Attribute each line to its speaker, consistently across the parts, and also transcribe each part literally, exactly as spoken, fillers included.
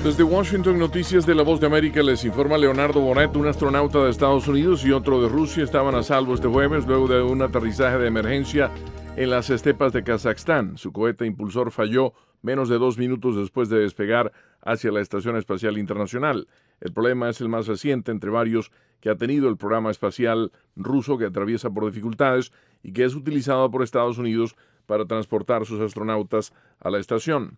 Speaker 1: Desde Washington, Noticias de la Voz de América, les informa Leonardo Bonet. Un astronauta de Estados Unidos y otro de Rusia estaban a salvo este jueves luego de un aterrizaje de emergencia en las estepas de Kazajstán. Su cohete impulsor falló menos de dos minutos después de despegar hacia la Estación Espacial Internacional. El problema es el más reciente entre varios que ha tenido el programa espacial ruso, que atraviesa por dificultades y que es utilizado por Estados Unidos para transportar sus astronautas a la estación.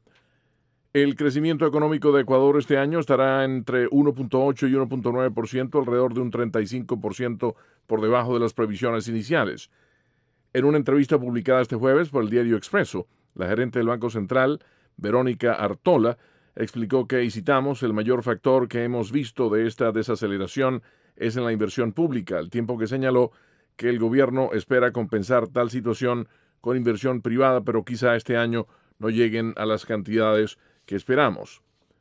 Speaker 1: El crecimiento económico de Ecuador este año estará entre uno punto ocho y uno punto nueve por ciento, alrededor de un treinta y cinco por ciento por debajo de las previsiones iniciales. En una entrevista publicada este jueves por el diario Expreso, la gerente del Banco Central, Verónica Artola, explicó que, y citamos, el mayor factor que hemos visto de esta desaceleración es en la inversión pública, al tiempo que señaló que el gobierno espera compensar tal situación con inversión privada, pero quizá este año no lleguen a las cantidades que esperamos.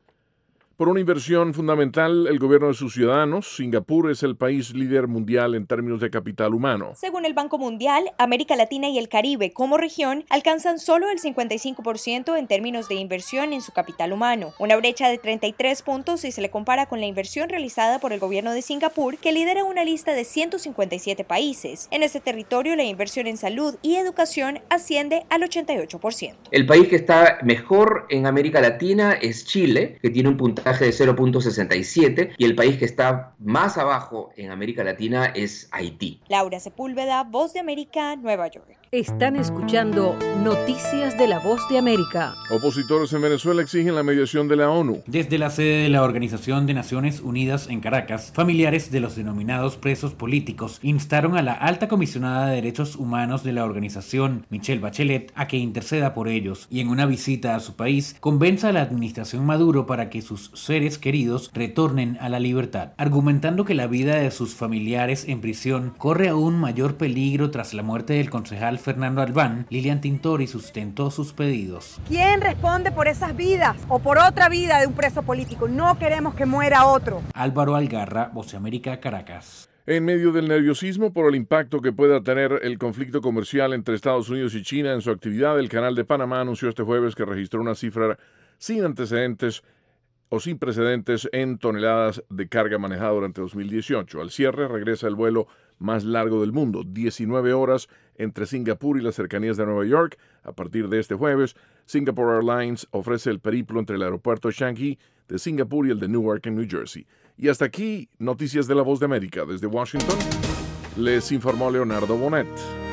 Speaker 1: Por una inversión fundamental, el gobierno de sus ciudadanos, Singapur es el país líder mundial en términos de capital humano.
Speaker 2: Según el Banco Mundial, América Latina y el Caribe como región alcanzan solo el cincuenta y cinco por ciento en términos de inversión en su capital humano, una brecha de treinta y tres puntos si se le compara con la inversión realizada por el gobierno de Singapur, que lidera una lista de ciento cincuenta y siete países. En ese territorio, la inversión en salud y educación asciende al ochenta y ocho por ciento.
Speaker 3: El país que está mejor en América Latina es Chile, que tiene un puntaje de cero punto sesenta y siete, y el país que está más abajo en América Latina es Haití.
Speaker 2: Laura Sepúlveda, Voz de América, Nueva York.
Speaker 4: Están escuchando Noticias de la Voz de América.
Speaker 1: Opositores en Venezuela exigen la mediación de la ONU.
Speaker 5: Desde la sede de la Organización de Naciones Unidas en Caracas, familiares de los denominados presos políticos instaron a la alta comisionada de Derechos Humanos de la organización, Michelle Bachelet, a que interceda por ellos y en una visita a su país convenza a la administración Maduro para que sus seres queridos retornen a la libertad, argumentando que la vida de sus familiares en prisión corre aún mayor peligro tras la muerte del concejal Fernando Albán. Lilian Tintori sustentó sus pedidos.
Speaker 6: ¿Quién responde por esas vidas o por otra vida de un preso político? No queremos que muera otro.
Speaker 5: Álvaro Algarra, Voz de América, Caracas.
Speaker 1: En medio del nerviosismo por el impacto que pueda tener el conflicto comercial entre Estados Unidos y China en su actividad, el Canal de Panamá anunció este jueves que registró una cifra sin antecedentes o sin precedentes en toneladas de carga manejada durante dos mil dieciocho. Al cierre regresa el vuelo más largo del mundo, diecinueve horas entre Singapur y las cercanías de Nueva York. A partir de este jueves, Singapore Airlines ofrece el periplo entre el aeropuerto Changi de Singapur y el de Newark en New Jersey. Y hasta aquí, Noticias de la Voz de América. Desde Washington, les informó Leonardo Bonet.